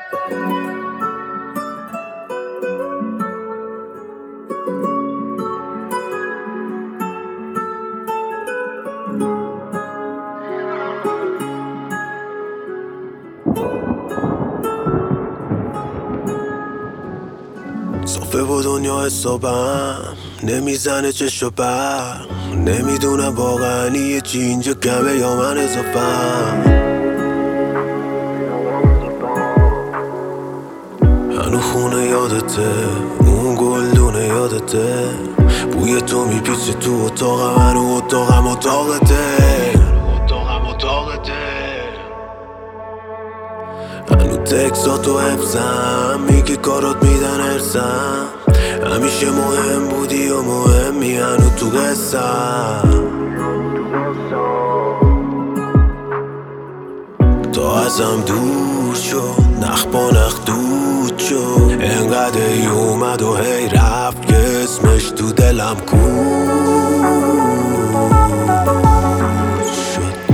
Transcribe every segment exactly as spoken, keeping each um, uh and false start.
صافه با دنیا حسابم نمیزنه چشم و برق. نمیدونم واقعا یه چی اینجا کمه یا من اضافم. هنو خونه یادته، اون گلدونه یادته، بوی تو میپیچه تو اتاقم، هنو اتاقم اتاقته، هنو تکساتو حفظم، میگه کارات میدن ارسم. همیشه مهم بودی و مهمی هنو تو قصم. تا ازم دور شد، نخ با نخ دود شد، انقدر ای اومد و هی رفت که اسمش تو دلم کود شد.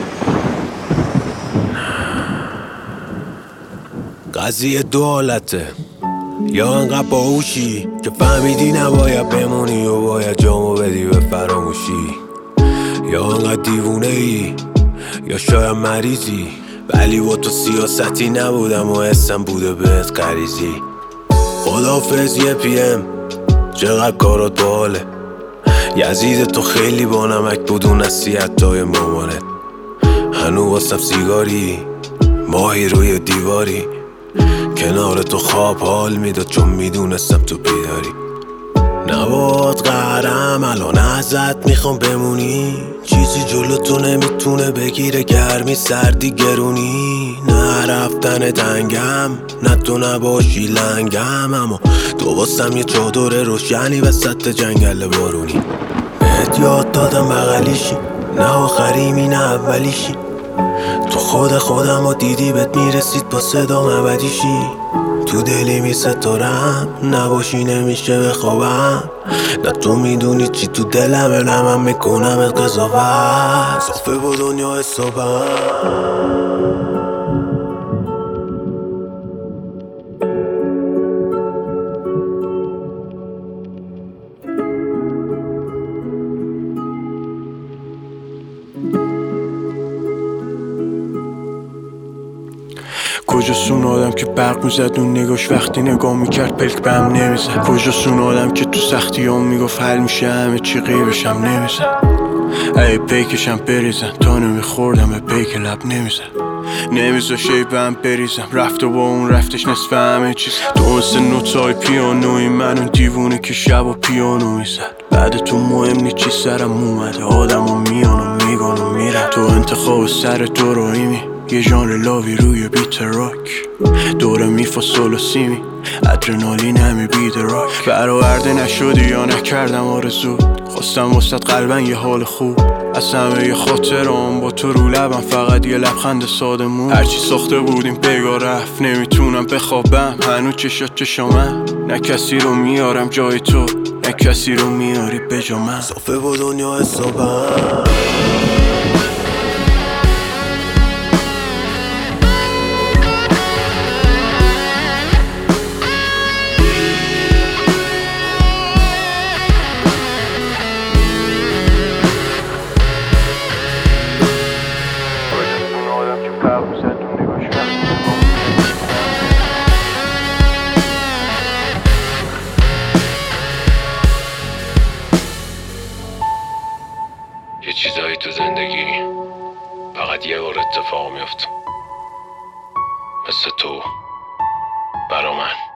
قضیه دو حالته، یا انقدر باهوشی که فهمیدی نباید بمونی و باید جامو بدی به فراموشی، یا انقدر دیوونه ای یا شاید مریضی، ولی با تو سیاستی نبودم و حسم بوده بهت غریزی. خدافظ یه پی ام، چقدر کارات باله، یزید تو خیلی با نمک بود اون نصیحتای مامانت. هنو واسم سیگاری، ماهی روی دیواری، کنار تو خواب حال میداد چون میدونستم تو بیداری. نباد قهرم الان ازت میخوام بمونی، چیزی جلو تو نمیتونه بگیره، گرمی سردی گرونی. نه رفتن تنگم، نه تو نباشی لنگم، اما تو واسم یه چادر روشنی وسط جنگل بارونی. بهت یاد دادم بغلیشی، نه آخریمی نه اولیشی، تو خود خودم و دیدی بهت میرسید با صدام ابدیشی. تو دلی می ستارم، نباشی نمیشه بخوابم، نه تو میدونی چی تو دلمه، نه من میکنم قضاوت. صافه با دنیا حسابم. کجاست اون آدم که برق میزد اون نگاش وقتی نگاه میکرد پلک به هم نمیزد؟ کجاست اون آدم که تو سختی هم میگفت حل میشه همه چی غیبشم نمیزد؟ ای پیکشم بریزن تا نمیخوردم به پیک لب نمیزد. نمیزاشه ای به هم بریزم، رفت و با اون رفتش نصف همه چیز. تو مثل نوتای پیانوی من اون دیوونه که شب و پیانو میزد. بعد تو مهم نی چی سرم اومده، آدم ها میان و میگان و میرن. تو انتخاب سر تو رویمی، یه ژانر لاوی روی بیت راک، دوره میفا سولو سیمی، ادرنالین همی بید راک. برآورده نشدی یا نکردم آرزو، خواستم وسط قلبن یه حال خوب. از همه یه خاطرام با تو رو لبم فقط یه لبخند سادمون. هرچی ساخته بودیم بگاه رفت، نمیتونم بخوابم هنو چشات چشامم. نه کسی رو میارم جای تو، نه کسی رو میاری به جا من. صافه با دنیا حسابم. یه چیزایی تو زندگی فقط یه بار اتفاق میفته، مثل تو برا من.